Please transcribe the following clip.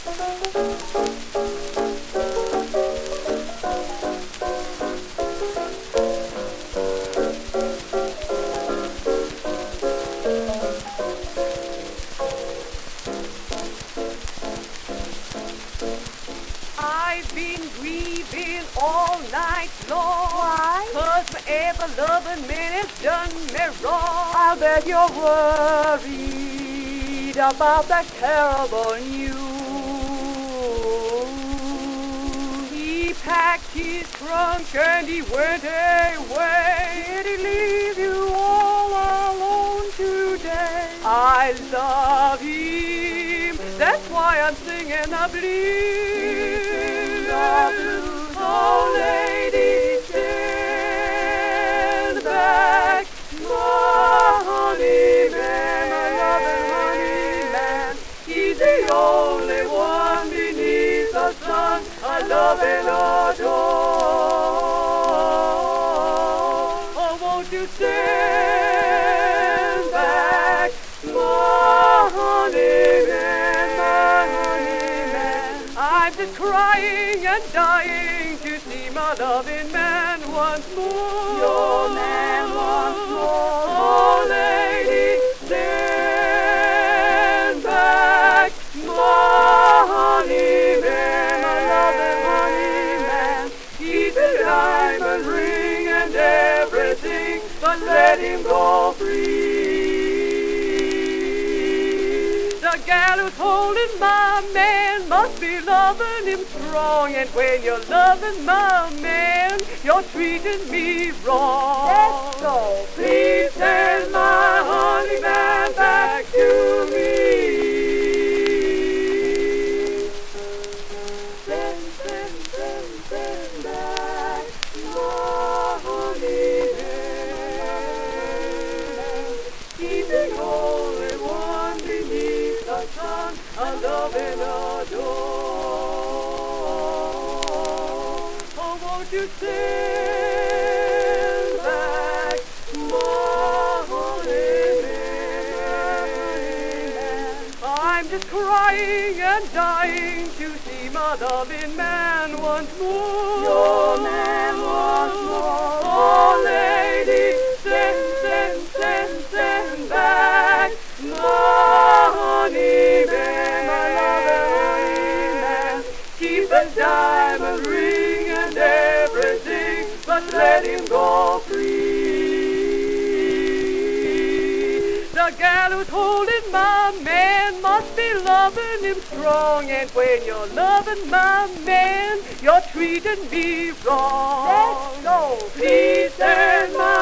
I've been grieving all night long. Why? 'Cause my ever-loving man has done me wrong. I bet you're worried about that terrible news. He packed his trunk and he went away. Did he leave you all alone today? I love him, that's why I'm singing the blues. Oh, lady, stand back, my honey man, my loving honey man. He's the only one beneath the sun I love and adore. Oh, won't you stand back, my honey man, my honey man. I'm just crying and dying to see my loving man once more. Your man once more. Oh, lady, stand back, my honey man, my loving honey man. He's a diamond ring and everything, but let him go free. The gal who's holding my man must be loving him strong, and when you're loving my man, you're treating me wrong. Let's go. Please send my honey man back to me. Send back, my honey man. He's the only one beneath the sun I love and adore. Oh, won't you stand back, my honey man? I'm just crying and dying to see my loving man once more. Your man once more. Oh, lady, send back, my honey man, my loving honey man. Keep the diamond ring and everything, but let him go free. The gal who's holding my man must be loving him strong, and when you're loving my man, you're treating me wrong. Let's go. Please send my